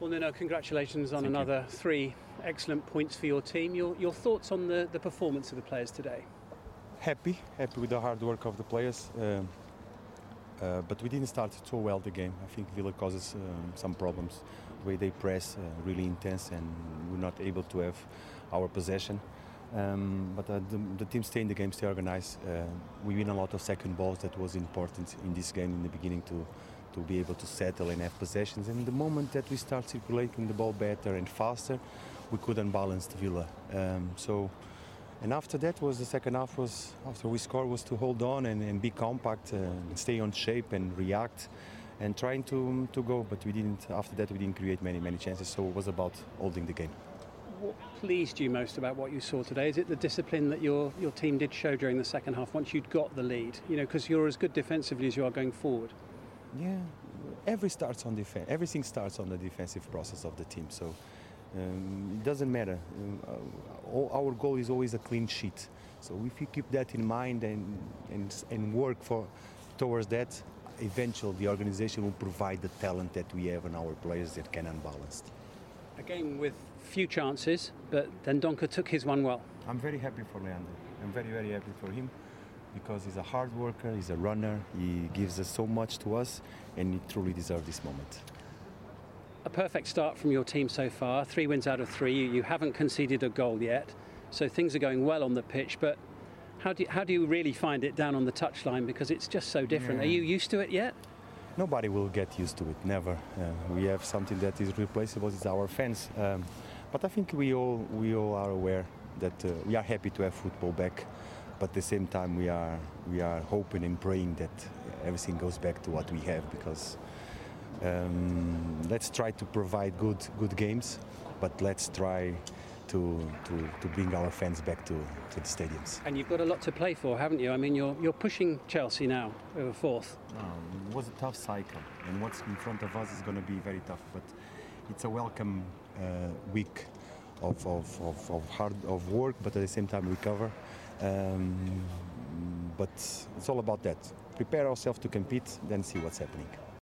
Well, Nuno, congratulations on Thank you. another 3 excellent points for your team. Your thoughts on the performance of the players today? Happy with the hard work of the players, but we didn't start so well the game. I think Villa causes some problems. The way they press, really intense, and we're not able to have our possession. But the team stay in the game, stay organized. We win a lot of second balls. That was important in this game in the beginning to be able to settle and have possessions. And the moment that we start circulating the ball better and faster, we couldn't balance the Villa. And after that was the second half. Was after we scored was to hold on and be compact, and stay on shape and react, and trying to go. But we didn't. After that, we didn't create many chances. So it was about holding the game. What pleased you most about what you saw today? Is it the discipline that your team did show during the second half once you'd got the lead? You know, because you're as good defensively as you are going forward. Yeah, everything starts on the defensive process of the team. So it doesn't matter. Our goal is always a clean sheet. So if you keep that in mind and work towards that, eventually the organization will provide the talent that we have in our players that can unbalanced. A game with few chances, but then Donker took his one well. I'm very happy for Leandro. I'm very happy for him, because he's a hard worker, he's a runner, he gives us so much to us, and he truly deserves this moment. A perfect start from your team so far, 3 wins out of 3. You haven't conceded a goal yet, so things are going well on the pitch, but how do you really find it down on the touchline, because it's just so different? Yeah. Are you used to it yet? Nobody will get used to it, never. We have something that is replaceable, it's our fans. But I think we all are aware that we are happy to have football back. But at the same time, we are hoping and praying that everything goes back to what we have, because let's try to provide good games, but let's try to bring our fans back to the stadiums. And you've got a lot to play for, haven't you? I mean, you're pushing Chelsea now over 4th. It was a tough cycle, and what's in front of us is going to be very tough. But it's a welcome week of work, but at the same time recover. But it's all about that. Prepare ourselves to compete, then see what's happening.